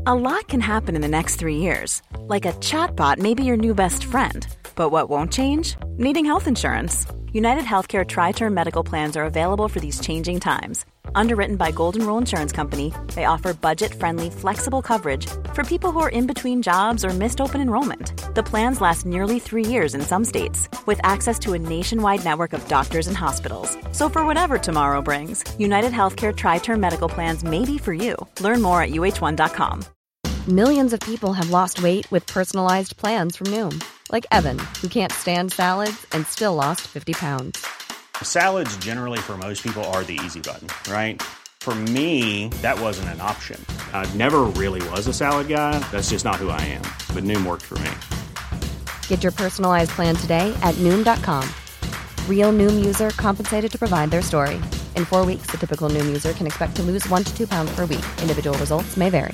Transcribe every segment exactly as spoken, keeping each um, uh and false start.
A lot can happen in the next three years. Like a chatbot may be your new best friend. But what won't change? Needing health insurance. United Healthcare Tri-Term Medical Plans are available for these changing times. Underwritten by Golden Rule Insurance Company, they offer budget-friendly, flexible coverage for people who are in between jobs or missed open enrollment. The plans last nearly three years in some states, with access to a nationwide network of doctors and hospitals. So for whatever tomorrow brings, United Healthcare Tri-Term Medical Plans may be for you. Learn more at U H one dot com. Millions of people have lost weight with personalized plans from Noom. Like Evan, who can't stand salads and still lost fifty pounds. Salads generally for most people are the easy button, right? For me, that wasn't an option. I never really was a salad guy. That's just not who I am. But Noom worked for me. Get your personalized plan today at Noom dot com. Real Noom user compensated to provide their story. In four weeks, the typical Noom user can expect to lose one to two pounds per week. Individual results may vary.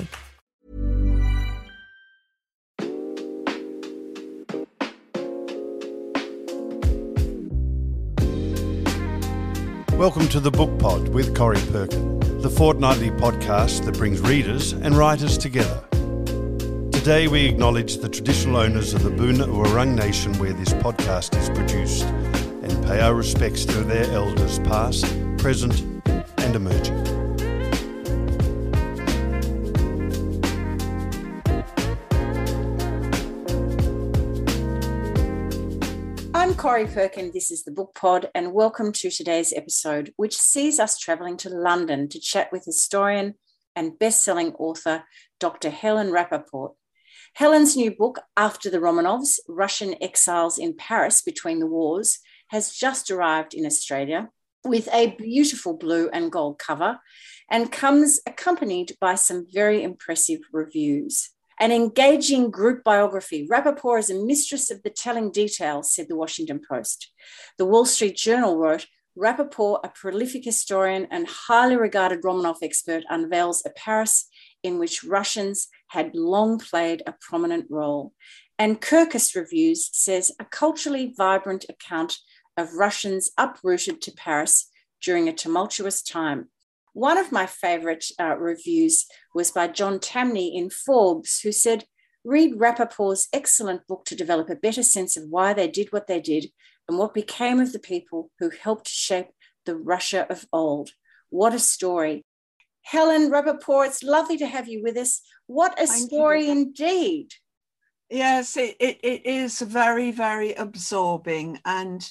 Welcome to the Book Pod with Corey Perkin, the fortnightly podcast that brings readers and writers together. Today we acknowledge the traditional owners of the Boonwurrung Wurrung Nation where this podcast is produced and pay our respects to their elders past, present and emerging. I'm Corey Perkin, this is the Book Pod, and welcome to today's episode, which sees us travelling to London to chat with historian and best-selling author Doctor Helen Rappaport. Helen's new book, After the Romanovs, Russian Exiles in Paris Between the Wars, has just arrived in Australia with a beautiful blue and gold cover and comes accompanied by some very impressive reviews. An engaging group biography. Rappaport is a mistress of the telling details, said the Washington Post. The Wall Street Journal wrote, Rappaport, a prolific historian and highly regarded Romanov expert, unveils a Paris in which Russians had long played a prominent role. And Kirkus Reviews says a culturally vibrant account of Russians uprooted to Paris during a tumultuous time. One of my favourite uh, reviews was by John Tamney in Forbes, who said, read Rappaport's excellent book to develop a better sense of why they did what they did and what became of the people who helped shape the Russia of old. What a story. Helen Rappaport, it's lovely to have you with us. What a Thank story you. Indeed. Yes, it, it, it is very, very absorbing, and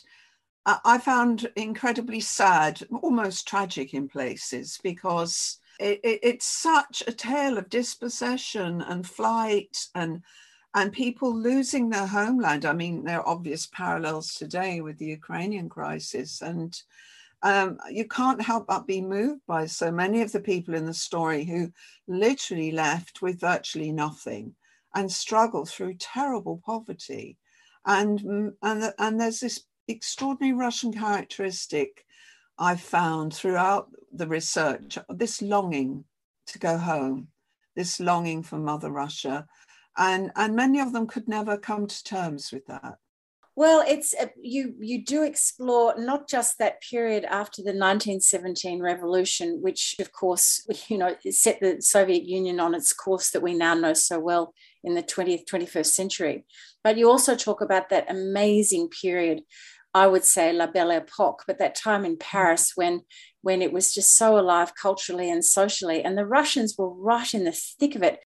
I found incredibly sad, almost tragic in places, because it, it, it's such a tale of dispossession and flight and and people losing their homeland. I mean, there are obvious parallels today with the Ukrainian crisis, and um, you can't help but be moved by so many of the people in the story who literally left with virtually nothing and struggled through terrible poverty. And, and, and there's this extraordinary Russian characteristic I've found throughout the research, this longing to go home, this longing for Mother Russia. And, and many of them could never come to terms with that. Well, it's uh, you you do explore not just that period after the nineteen seventeen revolution, which of course, you know, set the Soviet Union on its course that we now know so well in the twentieth, twenty-first century, but you also talk about that amazing period, I would say La Belle Époque, but that time in Paris when, when it was just so alive culturally and socially, and the Russians were right in the thick of it.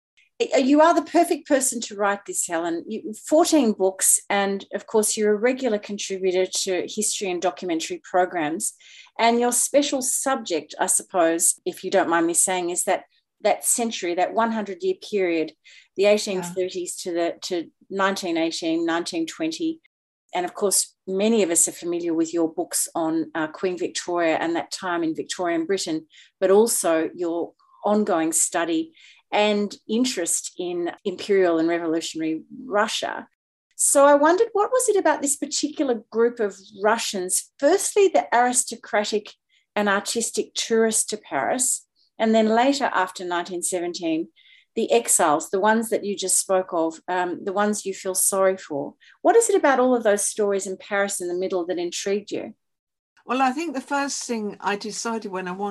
You are the perfect person to write this, Helen. You, fourteen books, and of course you're a regular contributor to history and documentary programs. And your special subject, I suppose, if you don't mind me saying, is that that century, that hundred-year period, the eighteen thirties yeah. to the to nineteen eighteen, nineteen twenty. And of course, many of us are familiar with your books on uh, Queen Victoria and that time in Victorian Britain, but also your ongoing study and interest in imperial and revolutionary Russia. So I wondered, what was it about this particular group of Russians, firstly, the aristocratic and artistic tourists to Paris, and then later, after nineteen seventeen, the exiles, the ones that you just spoke of, um, the ones you feel sorry for. What is it about all of those stories in Paris in the middle that intrigued you? Well, I think the first thing I decided when I wanted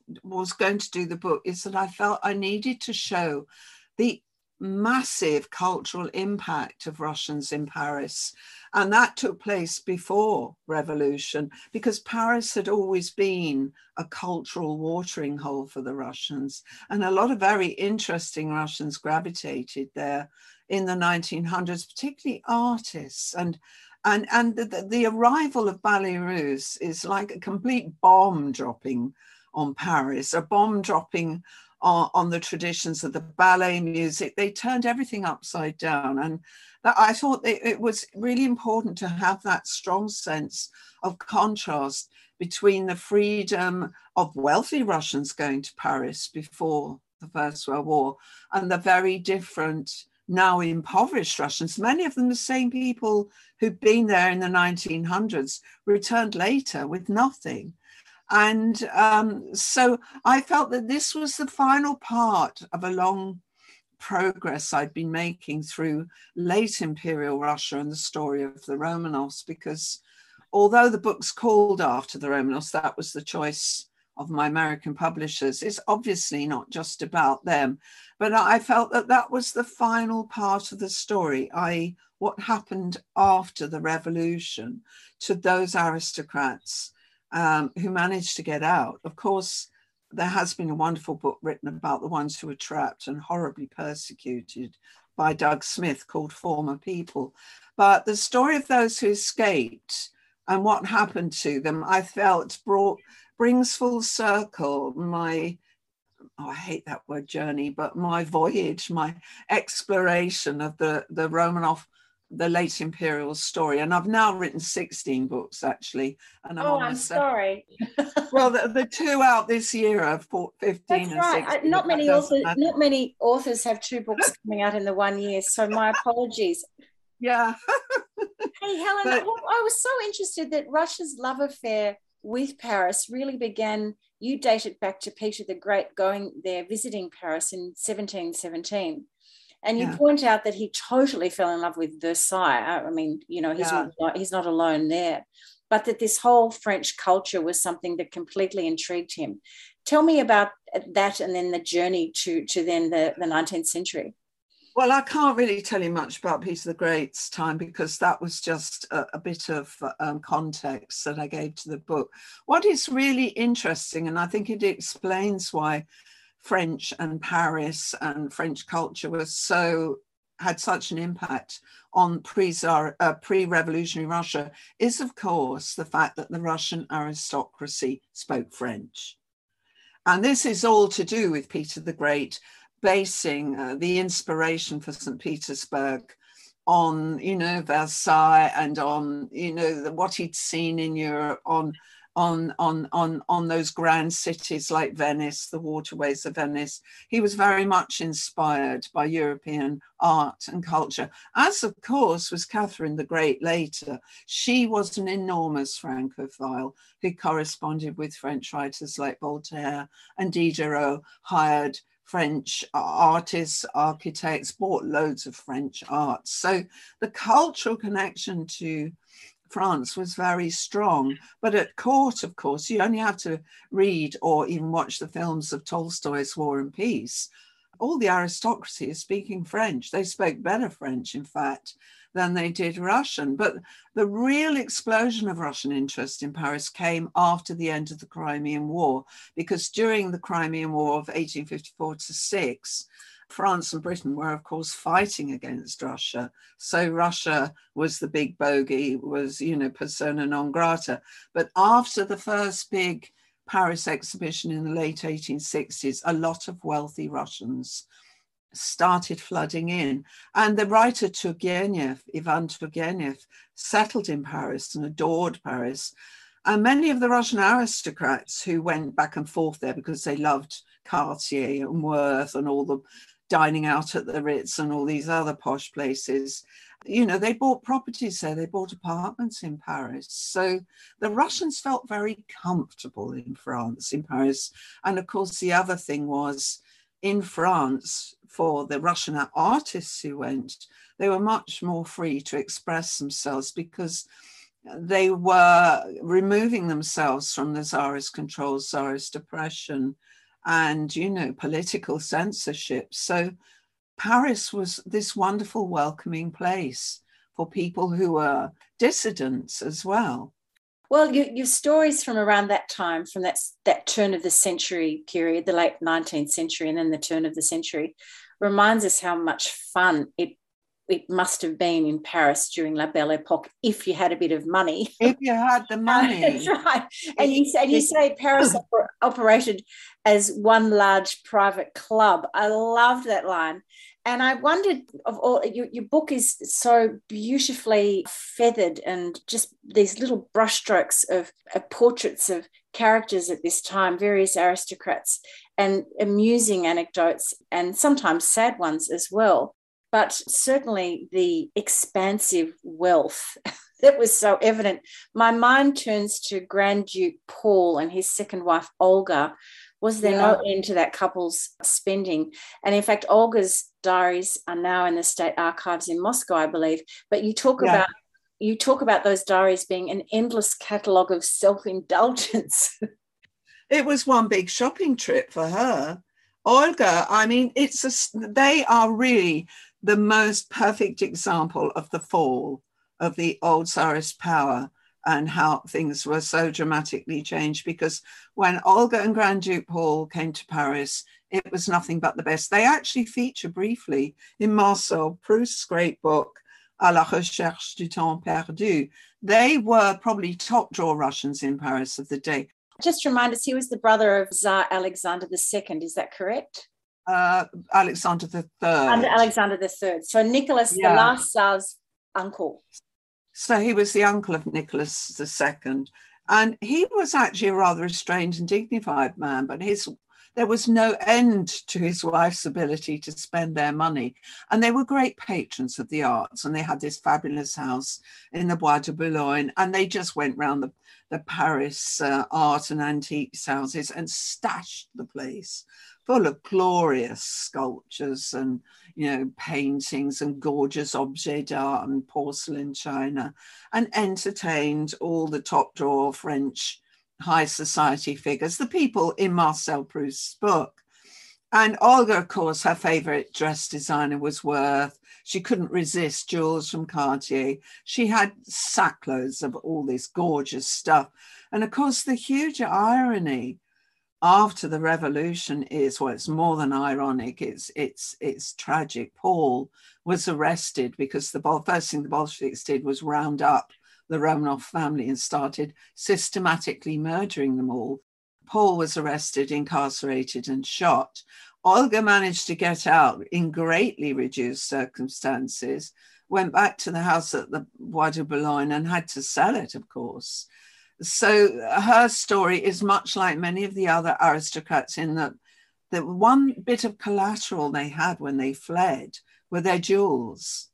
was going to do the book is that I felt I needed to show the massive cultural impact of Russians in Paris. And that took place before revolution, because Paris had always been a cultural watering hole for the Russians. And a lot of very interesting Russians gravitated there in the nineteen hundreds, particularly artists. And and, and the, the arrival of Ballet Russe is like a complete bomb dropping on Paris, a bomb dropping on, on the traditions of the ballet music. They turned everything upside down. And that, I thought it, it was really important to have that strong sense of contrast between the freedom of wealthy Russians going to Paris before the First World War and the very different, now impoverished Russians, many of them the same people who'd been there in the nineteen hundreds, returned later with nothing. And um, so I felt that this was the final part of a long progress I'd been making through late imperial Russia and the story of the Romanovs, because although the book's called after the Romanovs, that was the choice of my American publishers, it's obviously not just about them. But I felt that that was the final part of the story, that is what happened after the revolution to those aristocrats um, who managed to get out. Of course, there has been a wonderful book written about the ones who were trapped and horribly persecuted by Doug Smith called Former People. But the story of those who escaped and what happened to them, I felt brought brings full circle my, oh, I hate that word journey, but my voyage, my exploration of the, the Romanov, the late imperial story. And I've now written sixteen books, actually. And I'm oh, on I'm seven. sorry. Well, the, the two out this year are fifteen That's and right. sixteen. Not many authors, not many authors have two books coming out in the one year. So my apologies. Yeah. Hey, Helen, But, I was so interested that Russia's love affair with Paris really began, you date it back to Peter the Great going there, visiting Paris in seventeen seventeen. And you yeah. point out that he totally fell in love with Versailles. I mean, you know, he's, Yeah. not, he's not alone there. But that this whole French culture was something that completely intrigued him. Tell me about that and then the journey to, to then the, the nineteenth century. Well, I can't really tell you much about Peter the Great's time because that was just a, a bit of um, context that I gave to the book. What is really interesting, and I think it explains why French and Paris and French culture was so had such an impact on pre-Tsar, uh, pre-revolutionary Russia, is of course the fact that the Russian aristocracy spoke French. And this is all to do with Peter the Great basing uh, the inspiration for Saint Petersburg on, you know, Versailles and on, you know, the, what he'd seen in Europe, on, on, on, on, on those grand cities like Venice, the waterways of Venice. He was very much inspired by European art and culture, as of course was Catherine the Great later. She was an enormous Francophile who corresponded with French writers like Voltaire and Diderot, hired French artists, architects, bought loads of French art. So the cultural connection to France was very strong. But at court, of course, you only have to read or even watch the films of Tolstoy's War and Peace. All the aristocracy is speaking French. They spoke better French, in fact, than they did Russian. But the real explosion of Russian interest in Paris came after the end of the Crimean War, because during the Crimean War of eighteen fifty-four to six, France and Britain were, of course, fighting against Russia. So Russia was the big bogey, was, you know, persona non grata. But after the first big Paris exhibition in the late eighteen sixties, a lot of wealthy Russians started flooding in. And the writer Turgenev, Ivan Turgenev, settled in Paris and adored Paris. And many of the Russian aristocrats who went back and forth there because they loved Cartier and Worth and all the dining out at the Ritz and all these other posh places, you know, they bought properties there, they bought apartments in Paris. So the Russians felt very comfortable in France, in Paris. And of course, the other thing was, in France, for the Russian artists who went, they were much more free to express themselves because they were removing themselves from the Tsarist control, Tsarist oppression, and, you know, political censorship. So Paris was this wonderful, welcoming place for people who were dissidents as well. Well, your, your stories from around that time, from that, that turn of the century period, the late nineteenth century and then the turn of the century, reminds us how much fun it it must have been in Paris during La Belle Époque if you had a bit of money. If you had the money. That's right. And you, and you say Paris oper- operated as one large private club. I loved that line. And I wondered, of all, your, your book is so beautifully feathered and just these little brushstrokes of, of portraits of characters at this time, various aristocrats, and amusing anecdotes and sometimes sad ones as well. But certainly the expansive wealth that was so evident. My mind turns to Grand Duke Paul and his second wife, Olga. Was there yeah. no end to that couple's spending? And in fact, Olga's diaries are now in the state archives in Moscow, I believe. But you talk yeah. about you talk about those diaries being an endless catalogue of self-indulgence. It was one big shopping trip for her. Olga, I mean, it's a, they are really the most perfect example of the fall of the old Tsarist power and how things were so dramatically changed, because when Olga and Grand Duke Paul came to Paris, it was nothing but the best. They actually feature briefly in Marcel Proust's great book, À la recherche du temps perdu. They were probably top drawer Russians in Paris of the day. Just remind us, he was the brother of Tsar Alexander the Second, is that correct? Uh, Alexander the Third. Under Alexander the Third. So Nicholas, yeah. the last Tsar's uncle. So he was the uncle of Nicholas the Second. And he was actually a rather restrained and dignified man, but his there was no end to his wife's ability to spend their money. And they were great patrons of the arts, and they had this fabulous house in the Bois de Boulogne, and they just went round the, the Paris uh, art and antiques houses and stashed the place full of glorious sculptures and, you know, paintings and gorgeous objets d'art and porcelain china, and entertained all the top drawer French high society figures, the people in Marcel Proust's book. And Olga, of course, her favorite dress designer was Worth. She couldn't resist jewels from Cartier. She had sackloads of all this gorgeous stuff. And of course, the huge irony after the revolution is, well, it's more than ironic, it's it's it's tragic. Paul was arrested because the first thing the Bolsheviks did was round up the Romanov family and started systematically murdering them all. Paul was arrested, incarcerated, and shot. Olga managed to get out in greatly reduced circumstances, went back to the house at the Bois de Boulogne and had to sell it, of course. So her story is much like many of the other aristocrats in that the one bit of collateral they had when they fled were their jewels.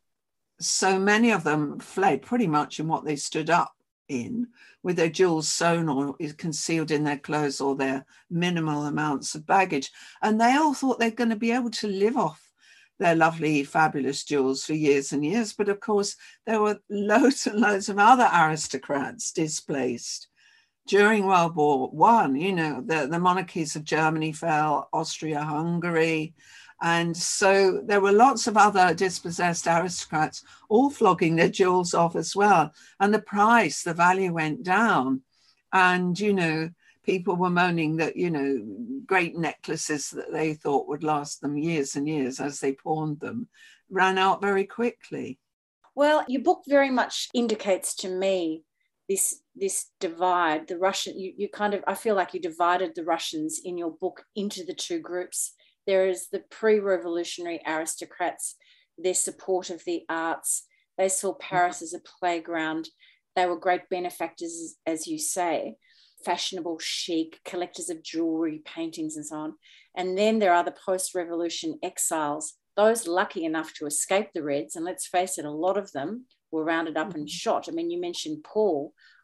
So many of them fled pretty much in what they stood up in, with their jewels sewn or concealed in their clothes or their minimal amounts of baggage. And they all thought they're going to be able to live off their lovely, fabulous jewels for years and years. But of course, there were loads and loads of other aristocrats displaced. During World War One, you know, the, the monarchies of Germany fell, Austria-Hungary. And so there were lots of other dispossessed aristocrats all flogging their jewels off as well. And the price, the value went down. And, you know, people were moaning that, you know, great necklaces that they thought would last them years and years as they pawned them ran out very quickly. Well, your book very much indicates to me this this divide, the Russian, you, you kind of, I feel like you divided the Russians in your book into the two groups. There is the pre-revolutionary aristocrats, their support of the arts. They saw Paris as a playground. They were great benefactors, as you say, fashionable, chic, collectors of jewelry, paintings, and so on. And then there are the post-revolution exiles, those lucky enough to escape the Reds. And let's face it, a lot of them were rounded up and shot. I mean, you mentioned Paul.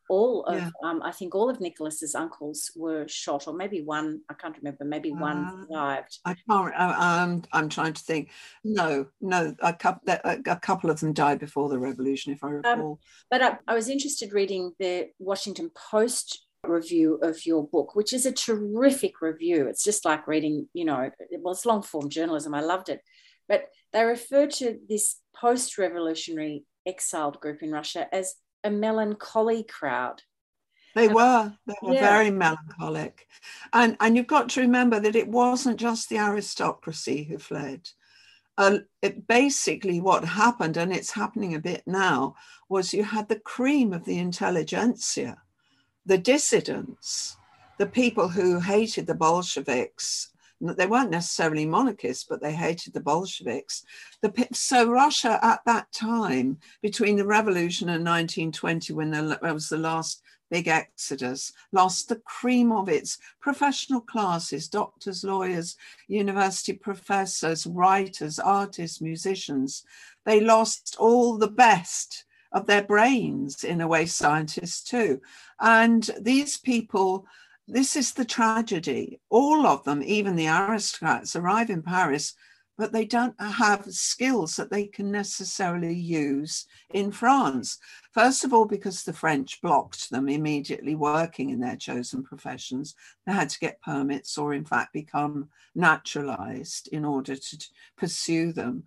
all of, yeah. um, I think all of Nicholas's uncles were shot, or maybe one, I can't remember, maybe uh, one survived. I can't, I, I'm, I'm trying to think. No, no, a couple, a couple of them died before the revolution, if I recall. Um, but I, I was interested reading the Washington Post review of your book, which is a terrific review. It's just like reading, you know, well, it's long form journalism. I loved it. But they referred to this post-revolutionary exiled group in Russia as a melancholy crowd. They were, they were yeah. very melancholic. And, and you've got to remember that it wasn't just the aristocracy who fled. Uh, it basically what happened, and it's happening a bit now, was you had the cream of the intelligentsia, the dissidents, the people who hated the Bolsheviks. They weren't necessarily monarchists, but they hated the Bolsheviks. The, so Russia at that time, between the revolution and nineteen twenty, when there was the last big exodus, lost the cream of its professional classes, doctors, lawyers, university professors, writers, artists, musicians. They lost all the best of their brains, in a way, scientists too. And these people, this is the tragedy. All of them, even the aristocrats, arrive in Paris, but they don't have skills that they can necessarily use in France. First of all, because the French blocked them immediately working in their chosen professions. They had to get permits or, in fact, become naturalized in order to pursue them.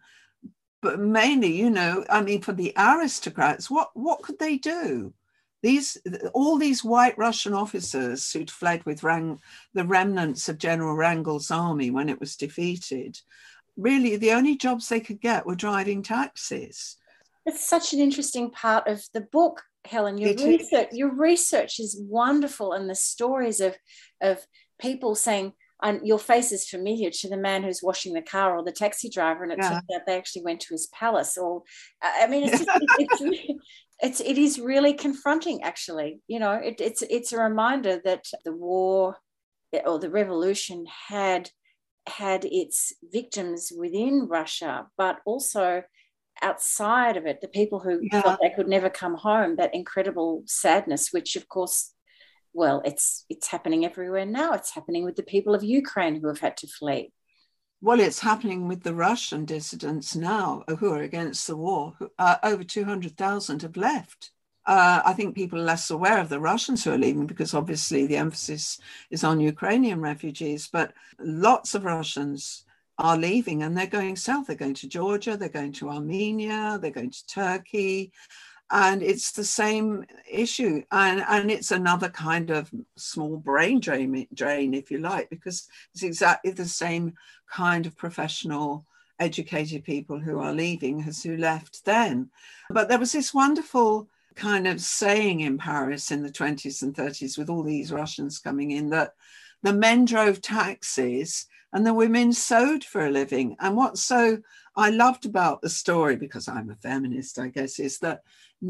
But mainly, you know, I mean, for the aristocrats, what, what could they do? These, all these white Russian officers who'd fled with rang, the remnants of General Wrangel's army when it was defeated, really the only jobs they could get were driving taxis. It's such an interesting part of the book, Helen. Your research, your research is wonderful, and the stories of, of people saying, and your face is familiar to the man who's washing the car or the taxi driver, and it yeah. turns out they actually went to his palace. Or, I mean, it's just, it's, it's it is really confronting. Actually, you know, it, it's it's a reminder that the war or the revolution had had its victims within Russia, but also outside of it, the people who yeah. felt they could never come home. That incredible sadness, which of course. Well, it's it's happening everywhere now. It's happening with the people of Ukraine who have had to flee. Well, it's happening with the Russian dissidents now who are against the war. Uh, over two hundred thousand have left. Uh, I think people are less aware of the Russians who are leaving because obviously the emphasis is on Ukrainian refugees, but lots of Russians are leaving and they're going south. They're going to Georgia, they're going to Armenia, they're going to Turkey. And it's the same issue. And, and it's another kind of small brain drain, drain, if you like, because it's exactly the same kind of professional, educated people who are leaving as who left then. But there was this wonderful kind of saying in Paris in the twenties and thirties with all these Russians coming in that the men drove taxis and the women sewed for a living. And what so I loved about the story, because I'm a feminist, I guess, is that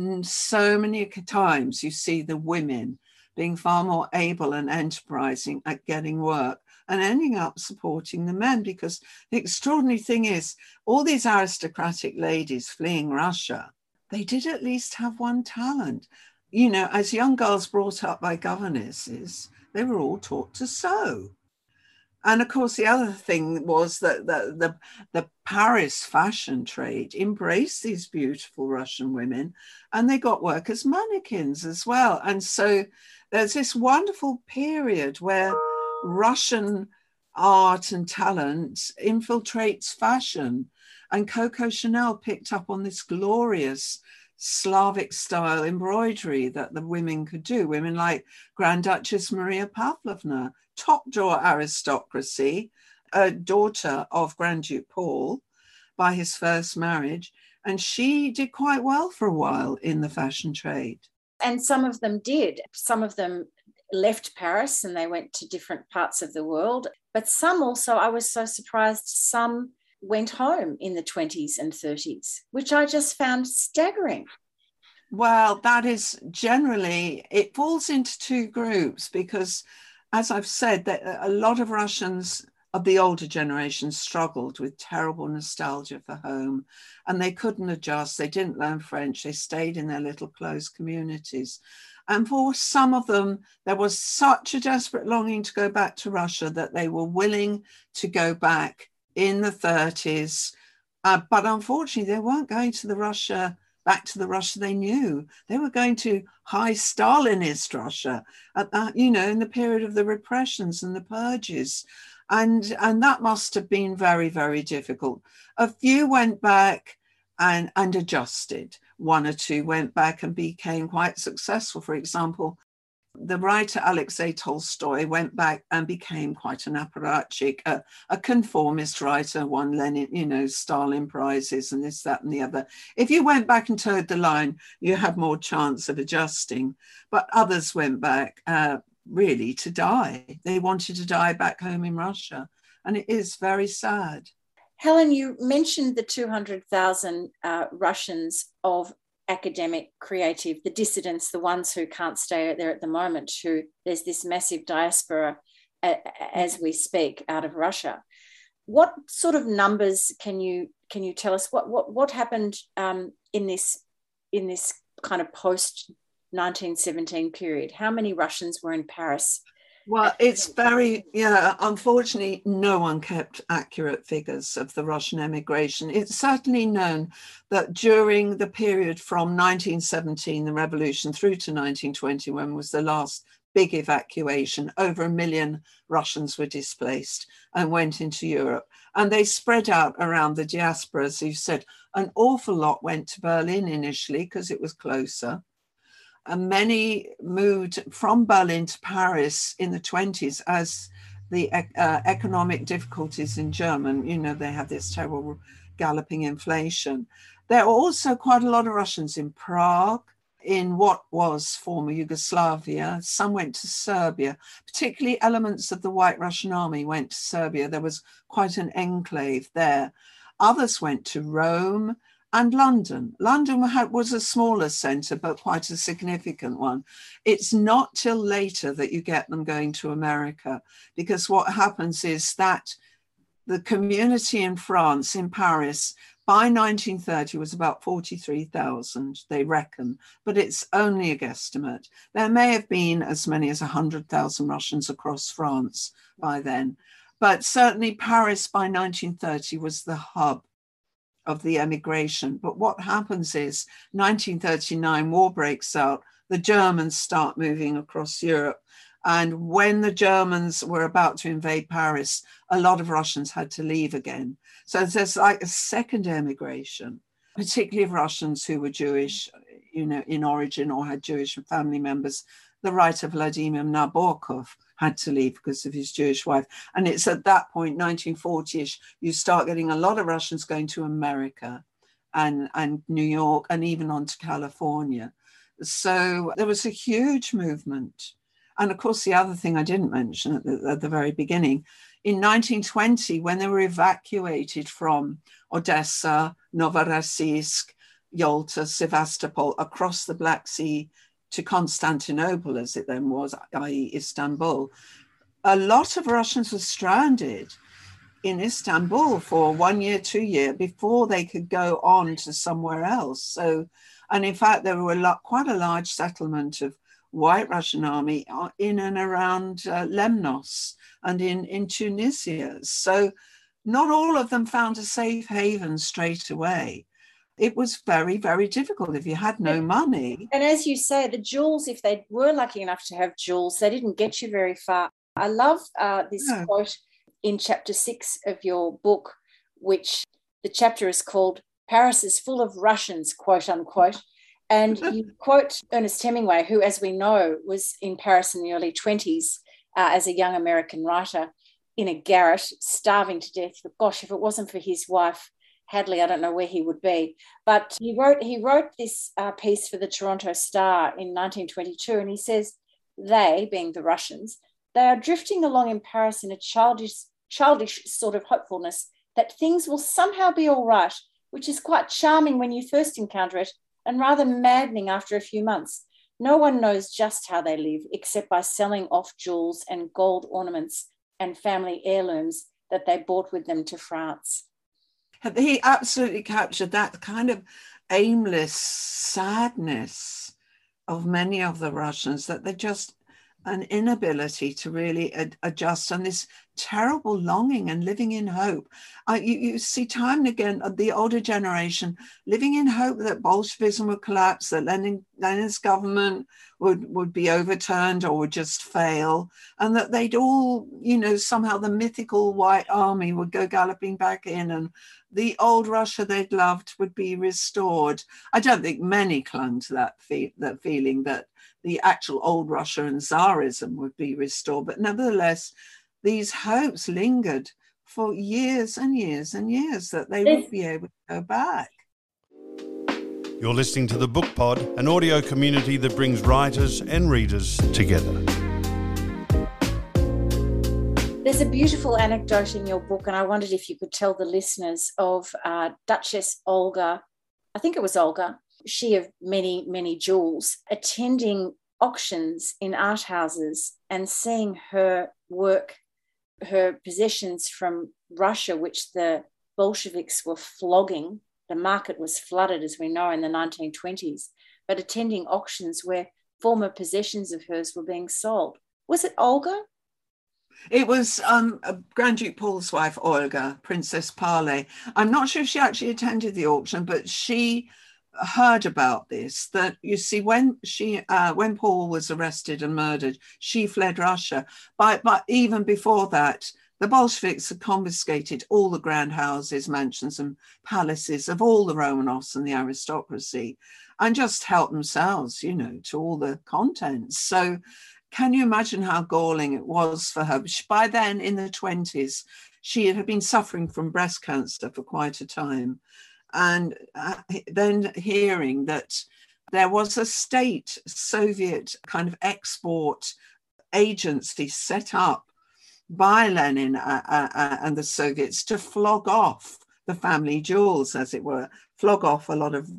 so many times you see the women being far more able and enterprising at getting work and ending up supporting the men, because the extraordinary thing is all these aristocratic ladies fleeing Russia, they did at least have one talent. You know, as young girls brought up by governesses, they were all taught to sew. And of course, the other thing was that the, the, the Paris fashion trade embraced these beautiful Russian women, and they got work as mannequins as well. And so there's this wonderful period where Russian art and talent infiltrates fashion. And Coco Chanel picked up on this glorious Slavic style embroidery that the women could do. Women like Grand Duchess Maria Pavlovna, top drawer aristocracy, a daughter of Grand Duke Paul by his first marriage. And she did quite well for a while in the fashion trade. And some of them did. Some of them left Paris and they went to different parts of the world. But some also, I was so surprised, some went home in the twenties and thirties, which I just found staggering. Well, that is generally, it falls into two groups because, as I've said, that a lot of Russians of the older generation struggled with terrible nostalgia for home and they couldn't adjust. They didn't learn French. They stayed in their little closed communities. And for some of them, there was such a desperate longing to go back to Russia that they were willing to go back in the thirties. Uh, but unfortunately, they weren't going to the Russia, back to the Russia they knew. They were going to high Stalinist Russia at that, you know, in the period of the repressions and the purges. And, and that must have been very, very difficult. A few went back and, and adjusted. One or two went back and became quite successful. For example, the writer Alexei Tolstoy went back and became quite an apparatchik, a, a conformist writer, won Lenin, you know, Stalin prizes and this, that, and the other. If you went back and towed the line, you had more chance of adjusting. But others went back uh, really to die. They wanted to die back home in Russia. And it is very sad. Helen, you mentioned the two hundred thousand uh, Russians of academic, creative, the dissidents, the ones who can't stay there at the moment, who there's this massive diaspora uh, as we speak out of Russia. What sort of numbers can you can you tell us? What what what happened um, in this in this kind of post nineteen seventeen period? How many Russians were in Paris? Well, it's very, yeah, unfortunately, no one kept accurate figures of the Russian emigration. It's certainly known that during the period from nineteen seventeen, the revolution, through to nineteen twenty, when was the last big evacuation, over a million Russians were displaced and went into Europe. And they spread out around the diaspora, as you said. An awful lot went to Berlin initially because it was closer. And many moved from Berlin to Paris in the twenties as the uh, economic difficulties in Germany, you know, they had this terrible galloping inflation. There were also quite a lot of Russians in Prague, in what was former Yugoslavia. Some went to Serbia, particularly elements of the White Russian Army went to Serbia. There was quite an enclave there. Others went to Rome and London. London was a smaller centre, but quite a significant one. It's not till later that you get them going to America, because what happens is that the community in France, in Paris, by nineteen thirty was about forty-three thousand, they reckon, but it's only a guesstimate. There may have been as many as one hundred thousand Russians across France by then, but certainly Paris by nineteen thirty was the hub of the emigration. But what happens is nineteen thirty-nine, war breaks out, the Germans start moving across Europe. And when the Germans were about to invade Paris, a lot of Russians had to leave again. So there's like a second emigration, particularly of Russians who were Jewish, you know, in origin or had Jewish family members. The writer Vladimir Nabokov had to leave because of his Jewish wife. And it's at that point, nineteen forty-ish, you start getting a lot of Russians going to America and, and New York and even on to California. So there was a huge movement. And of course, the other thing I didn't mention at the, at the very beginning, in nineteen twenty, when they were evacuated from Odessa, Novorossiysk, Yalta, Sevastopol, across the Black Sea to Constantinople, as it then was, that is. Istanbul, a lot of Russians were stranded in Istanbul for one year, two years before they could go on to somewhere else. So, and in fact, there were a lot, quite a large settlement of White Russian army in and around uh, Lemnos and in, in Tunisia. So not all of them found a safe haven straight away. It was very, very difficult if you had no money. And as you say, the jewels, if they were lucky enough to have jewels, they didn't get you very far. I love uh, this no. quote in chapter six of your book, which the chapter is called "Paris is full of Russians," quote unquote. And you quote Ernest Hemingway, who, as we know, was in Paris in the early twenties uh, as a young American writer in a garret, starving to death. But gosh, if it wasn't for his wife, Hadley, I don't know where he would be. But he wrote he wrote this uh, piece for the Toronto Star in nineteen twenty-two, and he says, they, being the Russians, they are drifting along in Paris in a childish, childish sort of hopefulness that things will somehow be all right, which is quite charming when you first encounter it, and rather maddening after a few months. No one knows just how they live, except by selling off jewels and gold ornaments and family heirlooms that they brought with them to France. He absolutely captured that kind of aimless sadness of many of the Russians, that they just an inability to really ad- adjust, and this terrible longing and living in hope. Uh, you, you see time and again the older generation living in hope that Bolshevism would collapse, that Lenin, Lenin's government would, would be overturned or would just fail, and that they'd all, you know, somehow the mythical White Army would go galloping back in and the old Russia they'd loved would be restored. I don't think many clung to that, fe- that feeling that the actual old Russia and Tsarism would be restored. But nevertheless, these hopes lingered for years and years and years that they would be able to go back. You're listening to The Book Pod, an audio community that brings writers and readers together. There's a beautiful anecdote in your book, and I wondered if you could tell the listeners of uh, Duchess Olga, I think it was Olga, she of many, many jewels, attending auctions in art houses and seeing her work, her possessions from Russia, which the Bolsheviks were flogging. The market was flooded, as we know, in the nineteen twenties, but attending auctions where former possessions of hers were being sold. Was it Olga? It was um, Grand Duke Paul's wife, Olga, Princess Pale. I'm not sure if she actually attended the auction, but she heard about this, that you see when she uh, when Paul was arrested and murdered, she fled Russia. But, but even before that, the Bolsheviks had confiscated all the grand houses, mansions and palaces of all the Romanovs and the aristocracy and just helped themselves, you know, to all the contents. So can you imagine how galling it was for her? By then, in the twenties, she had been suffering from breast cancer for quite a time. And uh, then hearing that there was a state Soviet kind of export agency set up by Lenin uh, uh, and the Soviets to flog off the family jewels, as it were, flog off a lot of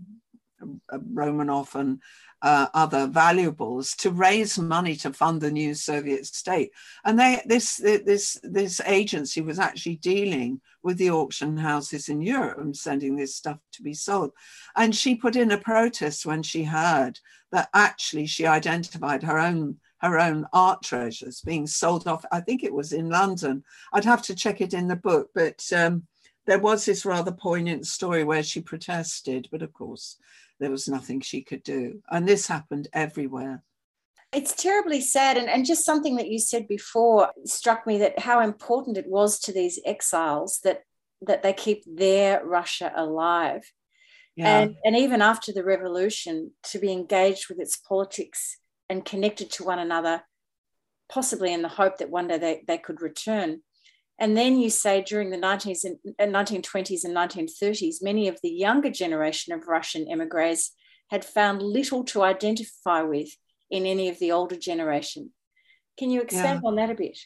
uh, Romanov and uh, other valuables to raise money to fund the new Soviet state. And they, this, this, this agency was actually dealing with the auction houses in Europe and sending this stuff to be sold. And she put in a protest when she heard that actually she identified her own her own art treasures being sold off. I think it was in London. I'd have to check it in the book, but um, there was this rather poignant story where she protested, but of course there was nothing she could do. And this happened everywhere. It's terribly sad. And, and just something that you said before struck me, that how important it was to these exiles that, that they keep their Russia alive. Yeah. And, and even after the revolution, to be engaged with its politics and connected to one another, possibly in the hope that one day they, they could return. And then you say during the nineties and nineteen twenties and nineteen thirties, many of the younger generation of Russian emigres had found little to identify with in any of the older generation. Can you expand yeah. on that a bit?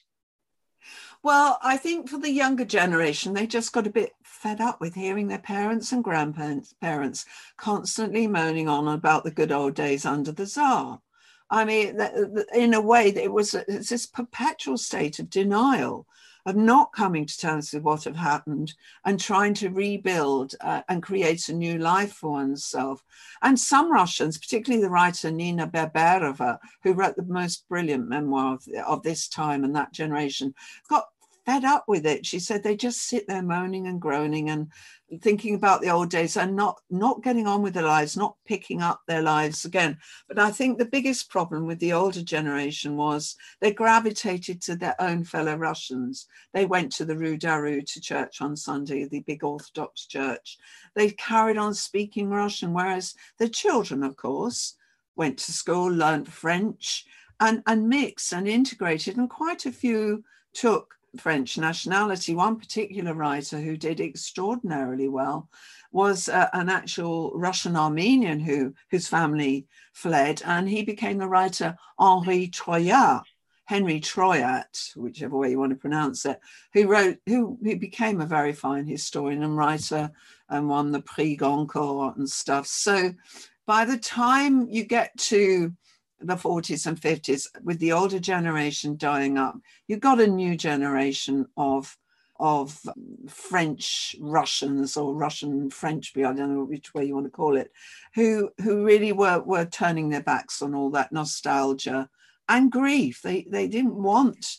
Well, I think for the younger generation, they just got a bit fed up with hearing their parents and grandparents parents constantly moaning on about the good old days under the Tsar. I mean, in a way, it was it's this perpetual state of denial, of not coming to terms with what had happened and trying to rebuild uh, and create a new life for oneself. And some Russians, particularly the writer Nina Berberova, who wrote the most brilliant memoir of, of this time and that generation, got fed up with it. She said they just sit there moaning and groaning and thinking about the old days and not, not getting on with their lives, not picking up their lives again. But I think the biggest problem with the older generation was they gravitated to their own fellow Russians. They went to the Rue Daru to church on Sunday, the big Orthodox church. They carried on speaking Russian, whereas the children, of course, went to school, learned French and, and mixed and integrated, and quite a few took French nationality. One particular writer who did extraordinarily well was uh, an actual Russian Armenian who whose family fled, and he became the writer Henri Troyat, Henry Troyat, whichever way you want to pronounce it, who wrote, who, who became a very fine historian and writer and won the Prix Goncourt and stuff. So by the time you get to the forties and fifties, with the older generation dying up, you got a new generation of of French Russians or Russian French, I don't know which way you want to call it, who who really were were turning their backs on all that nostalgia and grief. They they didn't want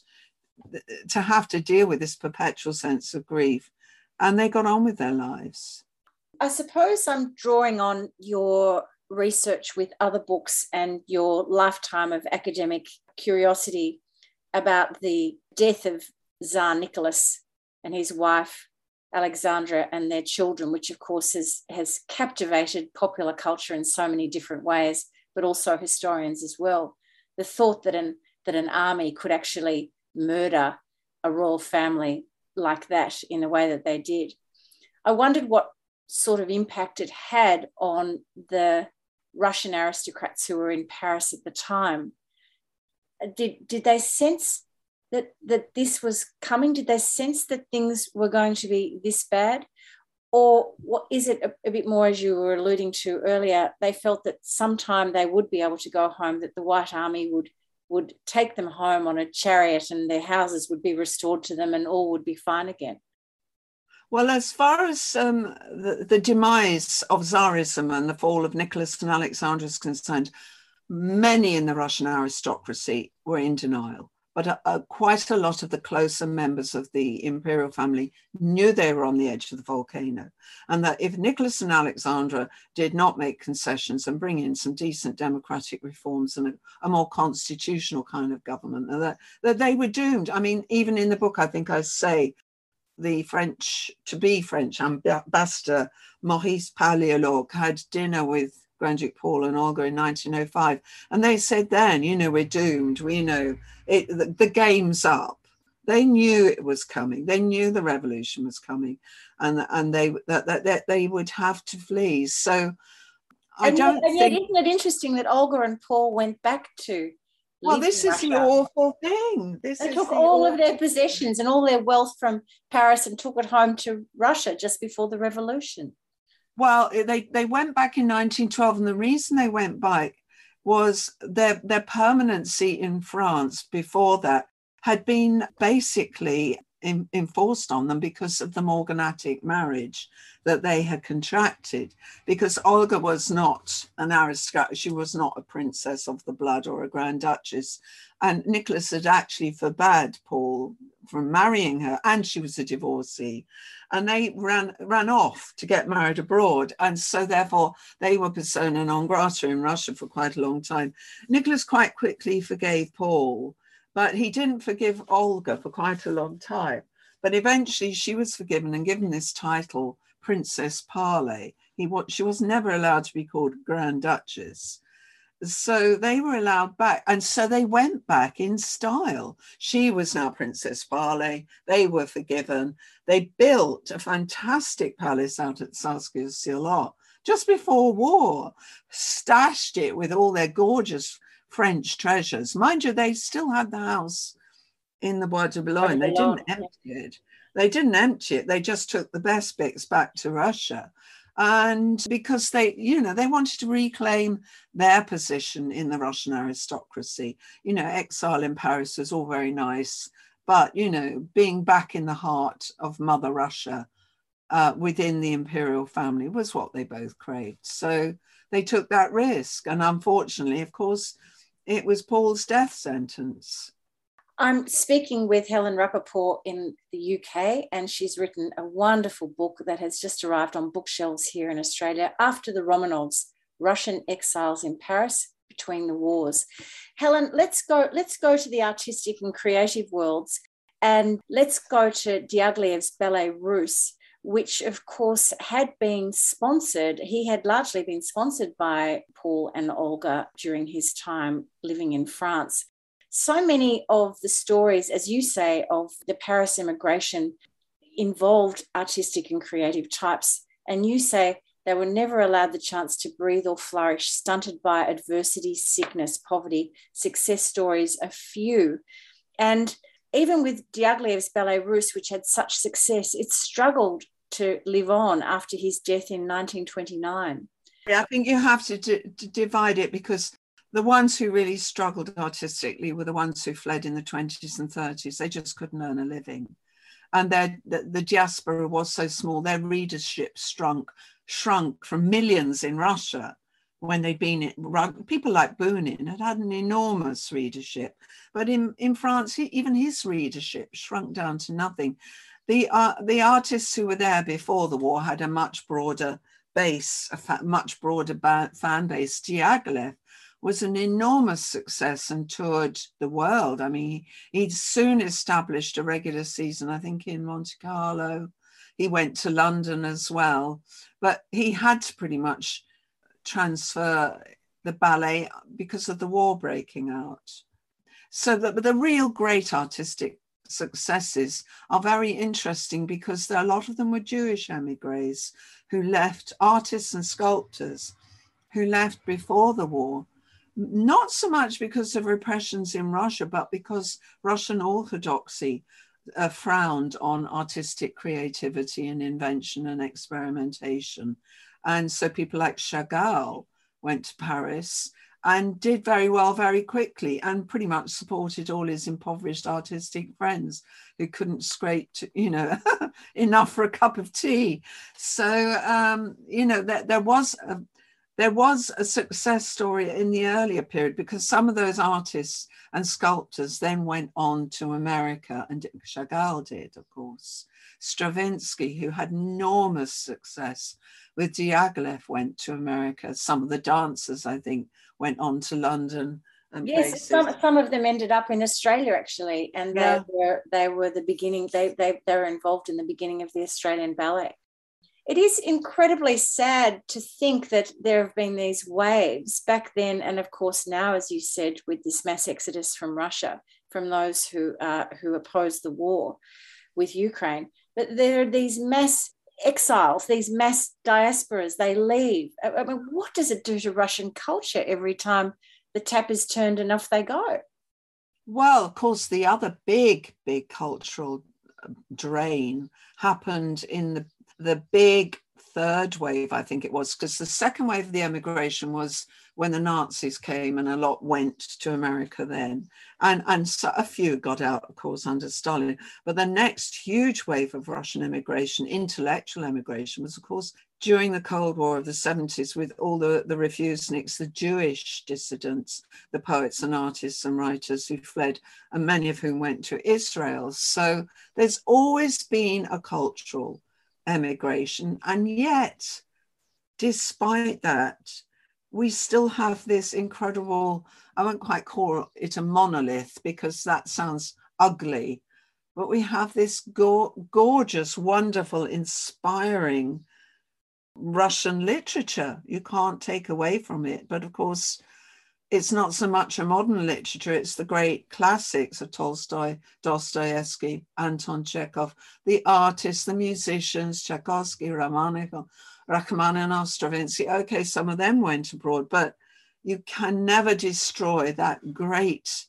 to have to deal with this perpetual sense of grief, and they got on with their lives. I suppose I'm drawing on your research with other books and your lifetime of academic curiosity about the death of Tsar Nicholas and his wife Alexandra and their children, which of course has, has captivated popular culture in so many different ways, but also historians as well. The thought that an, that an army could actually murder a royal family like that in the way that they did. I wondered what sort of impact it had on the Russian aristocrats who were in Paris at the time. Did, did they sense that, that this was coming? Did they sense that things were going to be this bad? Or what is it a, a bit more, as you were alluding to earlier, they felt that sometime they would be able to go home, that the White Army would, would take them home on a chariot and their houses would be restored to them and all would be fine again? Well, as far as um, the, the demise of Tsarism and the fall of Nicholas and Alexandra is concerned, many in the Russian aristocracy were in denial. But uh, uh, quite a lot of the closer members of the imperial family knew they were on the edge of the volcano, and that if Nicholas and Alexandra did not make concessions and bring in some decent democratic reforms and a, a more constitutional kind of government, that, that they were doomed. I mean, even in the book, I think I say, the French, to-be French ambassador Maurice Paléologue had dinner with Grand Duke Paul and Olga in nineteen oh five. And they said then, you know, we're doomed. We know it, the, the game's up. They knew it was coming. They knew the revolution was coming, and, and they that, that, that they would have to flee. So I and don't yet, and think... yet, isn't it interesting that Olga and Paul went back to Well, this is the awful thing. This they is took the all awful... of their possessions and all their wealth from Paris and took it home to Russia just before the revolution. Well, they, they went back in nineteen twelve, and the reason they went back was their, their permanency in France before that had been basically in, enforced on them because of the morganatic marriage that they had contracted, because Olga was not an aristocrat, she was not a princess of the blood or a Grand Duchess, and Nicholas had actually forbade Paul from marrying her, and she was a divorcee, and they ran ran off to get married abroad, and so therefore they were persona non grata in Russia for quite a long time. Nicholas quite quickly forgave Paul, but he didn't forgive Olga for quite a long time. But eventually she was forgiven and given this title, Princess Parley. He, she was never allowed to be called Grand Duchess. So they were allowed back. And so they went back in style. She was now Princess Parley. They were forgiven. They built a fantastic palace out at Tsarskoye-Selo just before war, stashed it with all their gorgeous French treasures. Mind you, they still had the house in the Bois de Boulogne. They didn't empty it. They didn't empty it. They just took the best bits back to Russia. And because they, you know, they wanted to reclaim their position in the Russian aristocracy. You know, exile in Paris was all very nice, but, you know, being back in the heart of Mother Russia uh, within the imperial family was what they both craved. So they took that risk. And unfortunately, of course, it was Paul's death sentence. I'm speaking with Helen Rappaport in the U K, and she's written a wonderful book that has just arrived on bookshelves here in Australia, After the Romanovs, Russian Exiles in Paris Between the Wars. Helen, let's go, let's go to the artistic and creative worlds, and let's go to Diaghilev's Ballet Russe, which of course had been sponsored. He had largely been sponsored by Paul and Olga during his time living in France. So many of the stories, as you say, of the Paris immigration involved artistic and creative types. And you say they were never allowed the chance to breathe or flourish, stunted by adversity, sickness, poverty. Success stories are few. And even with Diaghilev's Ballet Russe, which had such success, it struggled to live on after his death in nineteen twenty-nine. Yeah, I think you have to, d- to divide it, because the ones who really struggled artistically were the ones who fled in the twenties and thirties. They just couldn't earn a living. and their, the, the diaspora was so small, their readership shrunk, shrunk from millions in Russia when they'd been in, people like Boonin had had an enormous readership, but in, in France, he, even his readership shrunk down to nothing. The, uh, the artists who were there before the war had a much broader base, a fa- much broader ba- fan base. Diaghilev was an enormous success and toured the world. I mean, he'd soon established a regular season, I think, in Monte Carlo. He went to London as well, but he had to pretty much transfer the ballet because of the war breaking out. So the, the real great artistic successes are very interesting because there, a lot of them were Jewish emigres who left, artists and sculptors who left before the war, not so much because of repressions in Russia, but because Russian orthodoxy uh, frowned on artistic creativity and invention and experimentation. And so people like Chagall went to Paris and did very well very quickly and pretty much supported all his impoverished artistic friends who couldn't scrape, to, you know, enough for a cup of tea. So, um, you know, there, there was a, there was a success story in the earlier period because some of those artists and sculptors then went on to America, and Chagall did, of course. Stravinsky, who had enormous success with Diaghilev, went to America. Some of the dancers, I think, went on to London. And yes, places. some some of them ended up in Australia actually, and they Yeah. were they were the beginning. They they they were involved in the beginning of the Australian ballet. It is incredibly sad to think that there have been these waves back then, and of course now, as you said, with this mass exodus from Russia, from those who uh, who opposed the war with Ukraine. But there are these mass exiles, these mass diasporas. They leave. I mean, what does it do to Russian culture every time the tap is turned and off they go? Well, of course, the other big, big cultural drain happened in the, the big third wave, I think it was, because the second wave of the emigration was when the Nazis came and a lot went to America then. And, and so a few got out, of course, under Stalin. But the next huge wave of Russian immigration, intellectual immigration, was, of course, during the Cold War of the seventies with all the, the refuseniks, the Jewish dissidents, the poets and artists and writers who fled, and many of whom went to Israel. So there's always been a cultural emigration. And yet, despite that, we still have this incredible, I won't quite call it a monolith because that sounds ugly, but we have this go- gorgeous, wonderful, inspiring Russian literature. You can't take away from it. But of course, it's not so much a modern literature, it's the great classics of Tolstoy, Dostoevsky, Anton Chekhov, the artists, the musicians, Tchaikovsky, Rachmaninoff, Rachmaninoff, Stravinsky. Okay, some of them went abroad, but you can never destroy that great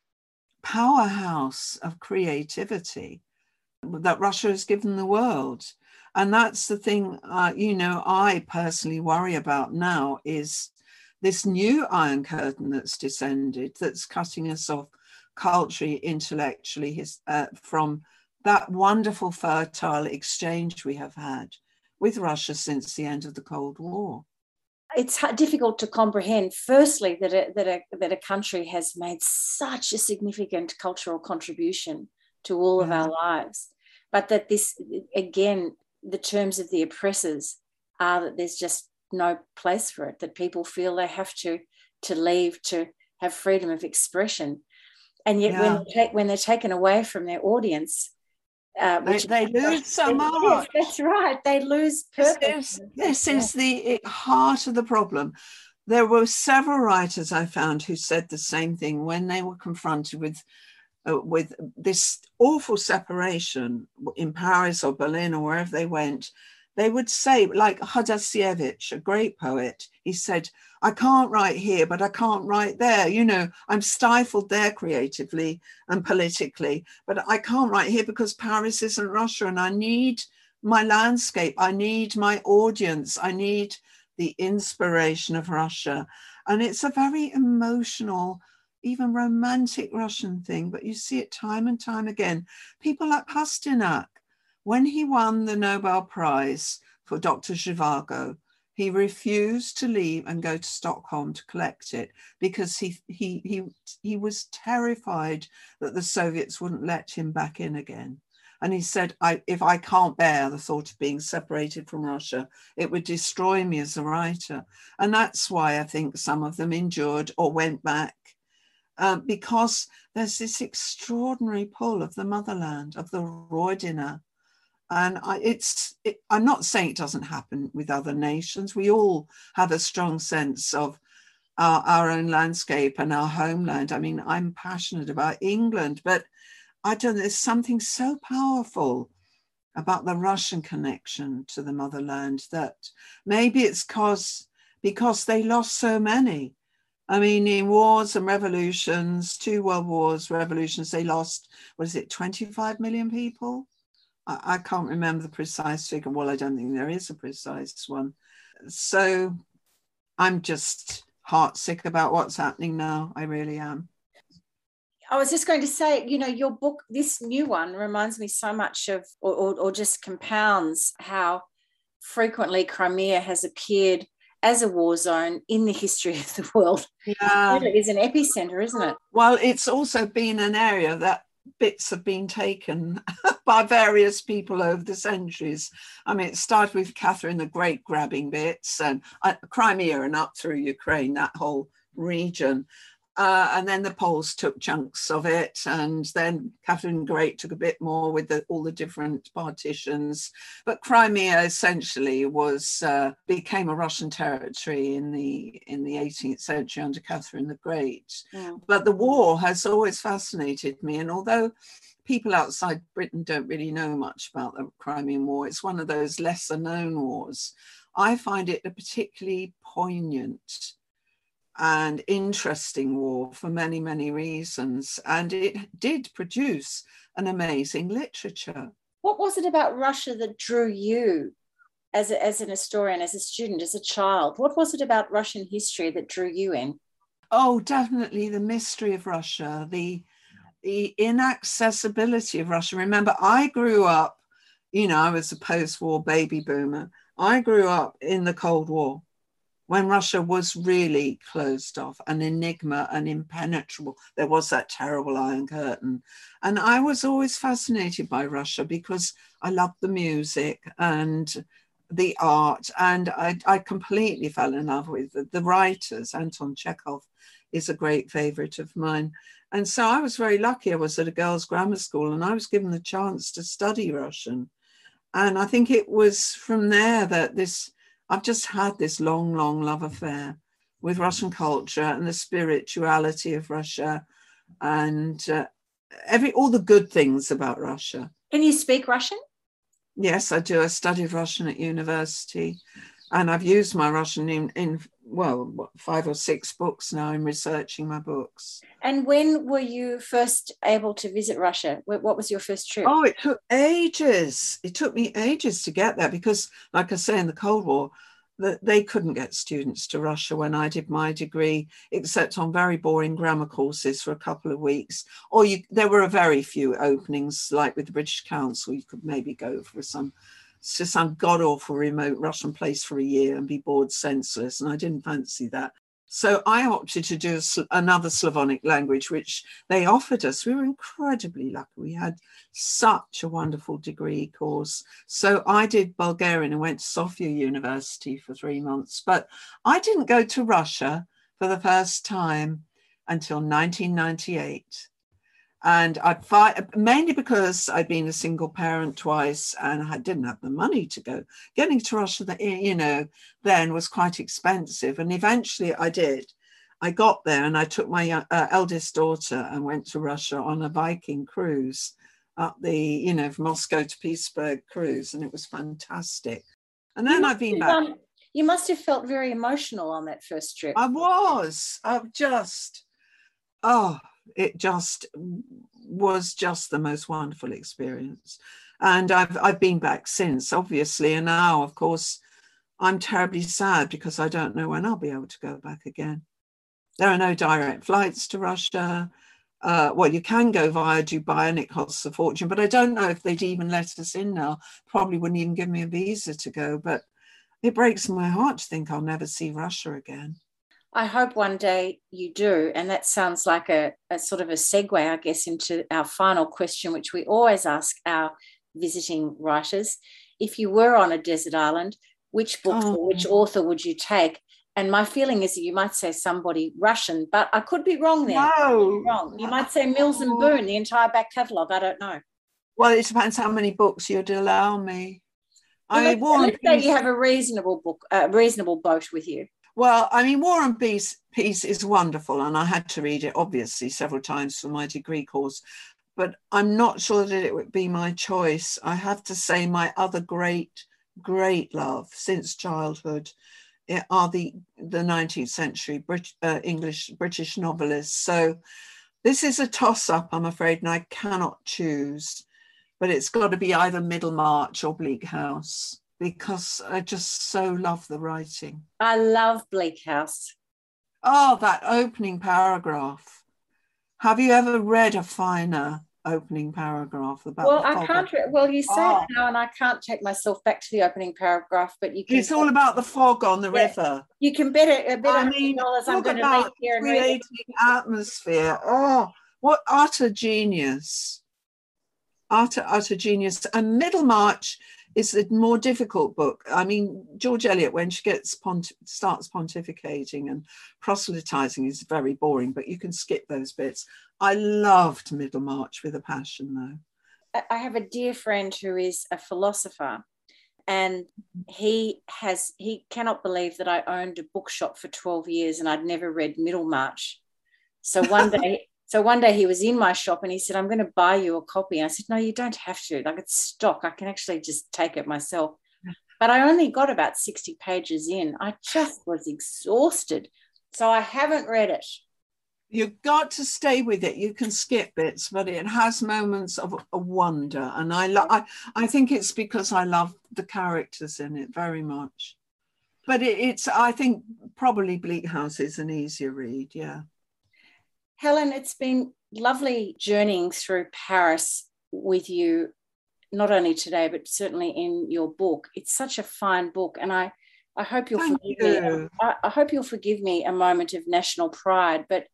powerhouse of creativity that Russia has given the world. And that's the thing, uh, you know, I personally worry about now is this new Iron Curtain that's descended, that's cutting us off culturally, intellectually, his, uh, from that wonderful, fertile exchange we have had with Russia since the end of the Cold War. It's difficult to comprehend, firstly, that a, that, a, that a country has made such a significant cultural contribution to all of Yeah. our lives, but that this, again, the terms of the oppressors are that there's just no place for it, that people feel they have to, to leave to have freedom of expression. And yet Yeah. when, they take, when they're taken away from their audience, Uh, They, which they lose so yes, much. that's right. They lose This purpose. is, this is the heart of the problem. There were several writers I found who said the same thing when they were confronted with uh, with this awful separation in Paris or Berlin or wherever they went. They would say, like Hadasiewicz, a great poet, he said, I can't write here, but I can't write there. You know, I'm stifled there creatively and politically, but I can't write here because Paris isn't Russia and I need my landscape. I need my audience. I need the inspiration of Russia. And it's a very emotional, even romantic Russian thing, but you see it time and time again. People like Pasternak, When he won the Nobel Prize for Doctor Zhivago, he refused to leave and go to Stockholm to collect it because he he he he was terrified that the Soviets wouldn't let him back in again. And he said, I, if I can't bear the thought of being separated from Russia, it would destroy me as a writer. And that's why I think some of them endured or went back, uh, because there's this extraordinary pull of the motherland, of the Rodina. And I, it's, it, I'm not saying it doesn't happen with other nations. We all have a strong sense of our, our own landscape and our homeland. I mean, I'm passionate about England, but I don't know, there's something so powerful about the Russian connection to the motherland that maybe it's cause, because they lost so many. I mean, in wars and revolutions, two world wars, revolutions, they lost, what is it, twenty-five million people? I, I can't remember the precise figure. Well, I don't think there is a precise one. So I'm just heartsick about what's happening now. I really am. I was just going to say, you know, your book, this new one, reminds me so much of, or, or, or just compounds how frequently Crimea has appeared as a war zone in the history of the world. Yeah. It is an epicenter, isn't it? Well, it's also been an area that bits have been taken by various people over the centuries. I mean, it started with Catherine the Great grabbing bits, and uh, Crimea and up through Ukraine, that whole region. Uh, and then the Poles took chunks of it, and then Catherine the Great took a bit more with the, all the different partitions. But Crimea essentially was uh, became a Russian territory in the in the eighteenth century under Catherine the Great. Yeah. But the war has always fascinated me, and although people outside Britain don't really know much about the Crimean War, it's one of those lesser known wars. I find it a particularly poignant and interesting war for many, many reasons. And it did produce an amazing literature. What was it about Russia that drew you as, a, as an historian, as a student, as a child? What was it about Russian history that drew you in? Oh, definitely the mystery of Russia, the, the inaccessibility of Russia. Remember, I grew up, you know, I was a post-war baby boomer. I grew up in the Cold War, when Russia was really closed off, an enigma, an impenetrable. There was that terrible Iron Curtain. And I was always fascinated by Russia because I loved the music and the art. And I, I completely fell in love with the, the writers. Anton Chekhov is a great favorite of mine. And so I was very lucky. I was at a girls' grammar school and I was given the chance to study Russian. And I think it was from there that this, I've just had this long, long love affair with Russian culture and the spirituality of Russia and uh, every all the good things about Russia. Can you speak Russian? Yes, I do. I studied Russian at university and I've used my Russian in, in well, what, five or six books now in researching my books. And when were you first able to visit Russia? What was your first trip? Oh, it took ages. It took me ages to get there because, like I say, in the Cold War, that they couldn't get students to Russia when I did my degree, except on very boring grammar courses for a couple of weeks. Or you, there were a very few openings, like with the British Council, you could maybe go for some to some god-awful remote Russian place for a year and be bored senseless, and I didn't fancy that. So I opted to do another Slavonic language, which they offered us. We were incredibly lucky. We had such a wonderful degree course. So I did Bulgarian and went to Sofia University for three months. But I didn't go to Russia for the first time until nineteen ninety-eight. And I'd fight, mainly because I'd been a single parent twice and I didn't have the money to go. Getting to Russia, you know, then was quite expensive. And eventually I did. I got there and I took my uh, eldest daughter and went to Russia on a Viking cruise up the, you know, from Moscow to Petersburg cruise. And it was fantastic. And then I've been back. Um, you must have felt very emotional on that first trip. I was. I've just, oh, it just was just the most wonderful experience. And I've I've been back since, obviously. And now, of course, I'm terribly sad because I don't know when I'll be able to go back again. There are no direct flights to Russia. Uh, well, you can go via Dubai and it costs a fortune, but I don't know if they'd even let us in now. Probably wouldn't even give me a visa to go, but it breaks my heart to think I'll never see Russia again. I hope one day you do. And that sounds like a, a sort of a segue, I guess, into our final question, which we always ask our visiting writers. If you were on a desert island, which book Oh. or which author would you take? And my feeling is that you might say somebody Russian, but I could be wrong there. No. Wrong. You might say Mills and Boon, the entire back catalogue. I don't know. Well, it depends how many books you'd allow me. Well, I let's, mean, War and let's say Peace. you have a reasonable book, a reasonable boat with you. Well, I mean, War and Peace, Peace is wonderful, and I had to read it, obviously, several times for my degree course, but I'm not sure that it would be my choice. I have to say my other great, great love since childhood are the, the nineteenth century Brit, uh, English, British novelists. So this is a toss-up, I'm afraid, and I cannot choose, but it's got to be either Middlemarch or Bleak House, because I just so love the writing. I love Bleak House. Oh, that opening paragraph. Have you ever read a finer opening paragraph about Well, the I fog? can't. Re- well, you say Oh. it now, and I can't take myself back to the opening paragraph. But you can. It's all about the fog on the Yeah. river. You can bet it. A bit I of mean, dollars. I'm talk going to about leave here and read it. creating atmosphere. Oh, what utter genius. Utter, utter genius. And Middlemarch is a more difficult book. I mean, George Eliot, when she gets pont- starts pontificating and proselytizing, is very boring, but you can skip those bits. I loved Middlemarch with a passion, though. I have a dear friend who is a philosopher, and he has he cannot believe that I owned a bookshop for twelve years and I'd never read Middlemarch. So one day, so one day he was in my shop and he said, "I'm going to buy you a copy." And I said, "No, you don't have to. Like, it's stock. I can actually just take it myself." But I only got about sixty pages in. I just was exhausted. So I haven't read it. You've got to stay with it. You can skip bits, but it has moments of a wonder. And I, lo- I, I think it's because I love the characters in it very much. But it, it's, I think probably Bleak House is an easier read, yeah. Helen, it's been lovely journeying through Paris with you, not only today, but certainly in your book. It's such a fine book, and I, I hope you'll Thank forgive you. me. I, I hope you'll forgive me a moment of national pride. But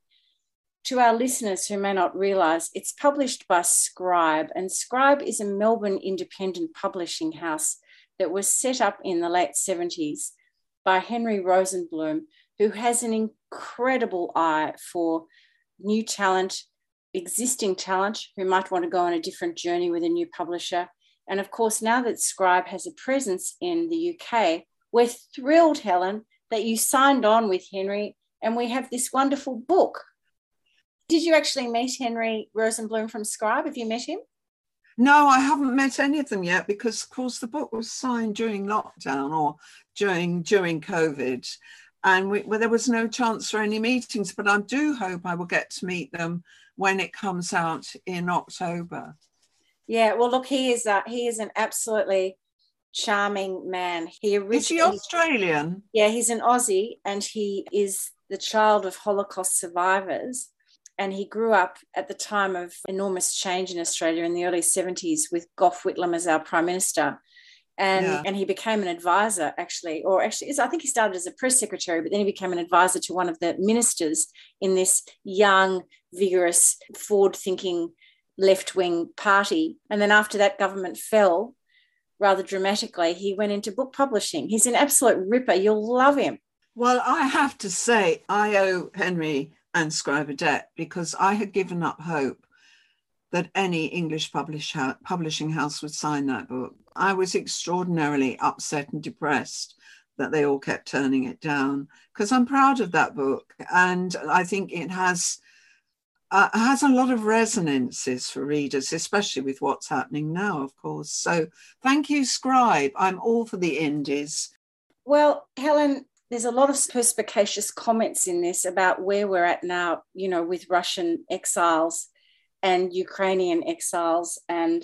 to our listeners who may not realise, it's published by Scribe, and Scribe is a Melbourne independent publishing house that was set up in the late seventies by Henry Rosenblum, who has an incredible eye for new talent, existing talent who might want to go on a different journey with a new publisher. And of course, now that Scribe has a presence in the U K, we're thrilled, Helen, that you signed on with Henry and we have this wonderful book. Did you actually meet Henry Rosenblum from Scribe? Have you met him? No, I haven't met any of them yet because, of course, the book was signed during lockdown or during during COVID, and we, well, there was no chance for any meetings. But I do hope I will get to meet them when it comes out in October. Yeah, well, look, he is a, he is an absolutely charming man. He originally, Is he Australian? Yeah, he's an Aussie, and he is the child of Holocaust survivors. And he grew up at the time of enormous change in Australia in the early seventies with Gough Whitlam as our Prime Minister. And, Yeah. and he became an advisor, actually, or actually, I think he started as a press secretary, but then he became an advisor to one of the ministers in this young, vigorous, forward-thinking left-wing party. And then after that government fell, rather dramatically, he went into book publishing. He's an absolute ripper. You'll love him. Well, I have to say, I owe Henry and Scribe a debt because I had given up hope that any English publish ha- publishing house would sign that book. I was extraordinarily upset and depressed that they all kept turning it down because I'm proud of that book. And I think it has, uh, has a lot of resonances for readers, especially with what's happening now, of course. So thank you, Scribe. I'm all for the indies. Well, Helen, there's a lot of perspicacious comments in this about where we're at now, you know, with Russian exiles and Ukrainian exiles, and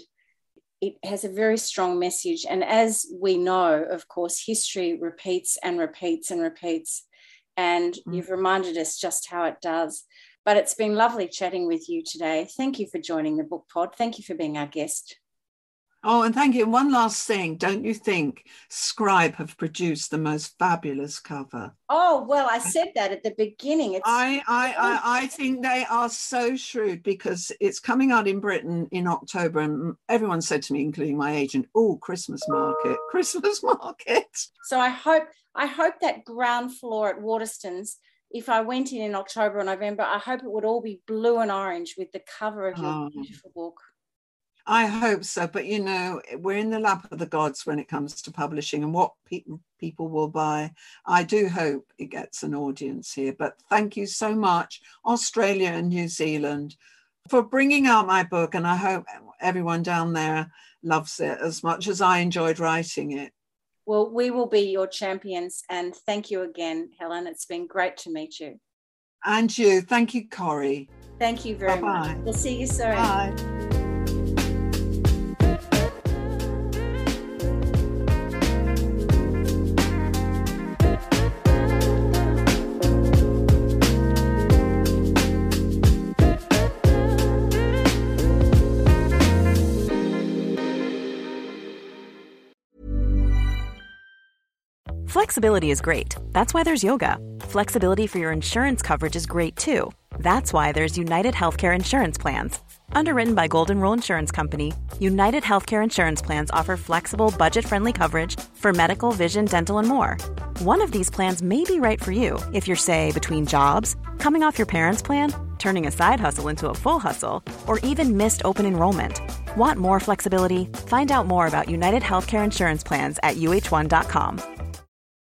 it has a very strong message. And as we know, of course, history repeats and repeats and repeats, and mm. you've reminded us just how it does. But it's been lovely chatting with you today. Thank you for joining the Book Pod. Thank you for being our guest. Oh, and thank you. And one last thing. Don't you think Scribe have produced the most fabulous cover? Oh, well, I said that at the beginning. It's- I, I, I, I think they are so shrewd, because it's coming out in Britain in October. And everyone said to me, including my agent, oh, Christmas market, Christmas market. So I hope, I hope that ground floor at Waterstones, if I went in in October or November, I hope it would all be blue and orange with the cover of your oh. beautiful book. I hope so. But, you know, we're in the lap of the gods when it comes to publishing and what pe- people will buy. I do hope it gets an audience here. But thank you so much, Australia and New Zealand, for bringing out my book. And I hope everyone down there loves it as much as I enjoyed writing it. Well, we will be your champions. And thank you again, Helen. It's been great to meet you. And you. Thank you, Corrie. Thank you very Bye-bye. much. We'll see you soon. Bye. Flexibility is great. That's why there's yoga. Flexibility for your insurance coverage is great too. That's why there's United Healthcare Insurance Plans. Underwritten by Golden Rule Insurance Company, United Healthcare Insurance Plans offer flexible, budget-friendly coverage for medical, vision, dental, and more. One of these plans may be right for you if you're, say, between jobs, coming off your parents' plan, turning a side hustle into a full hustle, or even missed open enrollment. Want more flexibility? Find out more about United Healthcare Insurance Plans at U H one dot com.